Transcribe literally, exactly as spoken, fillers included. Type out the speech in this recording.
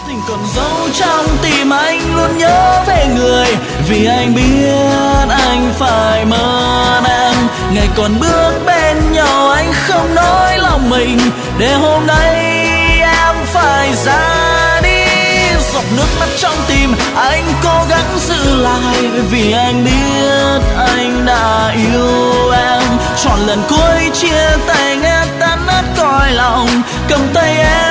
Tình còn dấu trong tim anh luôn nhớ về người, vì anh biết anh phải mơn em. Ngày còn bước bên nhau anh không nói lòng mình, để hôm nay em phải ra đi. Giọt nước mắt trong tim anh cố gắng giữ lại, vì anh biết anh đã yêu em. Chọn lần cuối chia tay nghe tan nát cõi lòng, cầm tay em